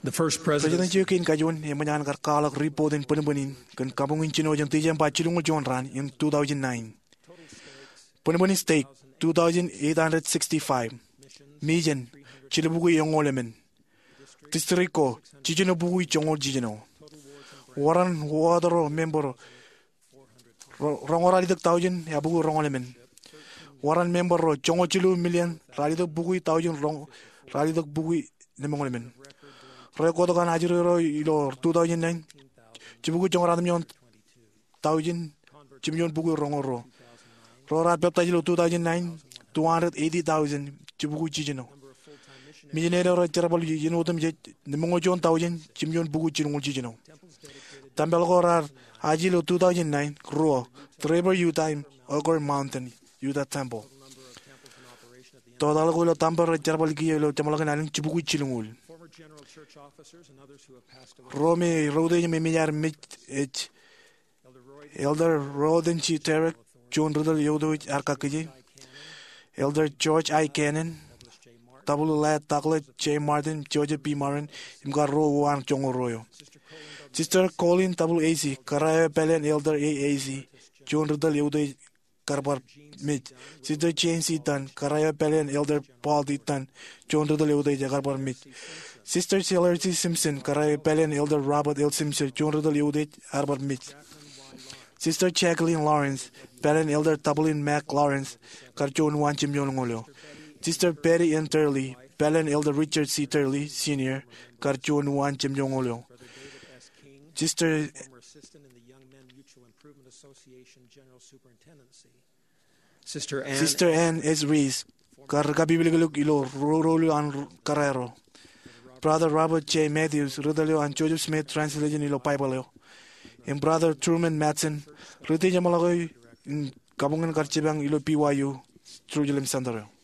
The first President presidency Joaquin Cayun emanyan karkalak reporting penebenin kan kabungin chino yang tijan pachilungul jonran in 2009. Penebenin stake 2,865 million chilibugui yongolemen. Districto chijino bugui chongol jijino. Waran wadaro member rongorali dak taujin ya bugu rongolemen. Waran member ro chongo chilu million rali dak bugui taujin rong rali dak bugui nemongolemen. Rekodo kan ajiro ilo 2009 chibugu chongoradam yon taujin chimyon bugu rongoro. Rorat beptajilo 2009 280,000 chibugu chijino. Millionaire ro charabal yinotam je nemongo jon taujin chimyon bugu chirungul chijino. Tambal gorar ajilo 2009 Ruo Trevor Utah Ogre Mountain Utah Temple. Total gulo tamper charabal gilo chamalagan alin chibugu chirungul. Rome Rode Mimiar Mit H. Elder Rodenchi Terek, John Rudel Yodovich Arkakiji, Elder George I. Cannon, Tabulu Lad Taklet J. Martin, George P. Marin, Imgar Ro Wan Chongoroyo. Sister Colin Tabu AC, Karaya Pelen Elder AAC, John Rudel Yodovich Karbar Mit, Sister Jane Sitan, Karaya Pelen Elder Paul Ditan, John Rudel Yodovich Karbar Mit. Sister Celerity Simpson, Karay Pelen Elder Robert L. Simpson, John Rudel Yudit, Arbor Mitch. Sister Jacqueline Lawrence, Pelen Elder Tabulin Mac Lawrence, Karchon Wan Chim Yolongolo. Sister Perry N. Turley, Pelen Elder Richard C. Turley, Sr., Karchon Wan Chim Yolongolo. Sister Ann S. Rees, Kargabibiluk Ilo, Rolo and Carrero. Brother Robert J. Matthews, Rudalio and Joseph Smith translation ilo Bible. And Brother Truman Matson, Rute Jamalagoy in Kabungan Karchibang ilo PYU, Jerusalem Sandaro.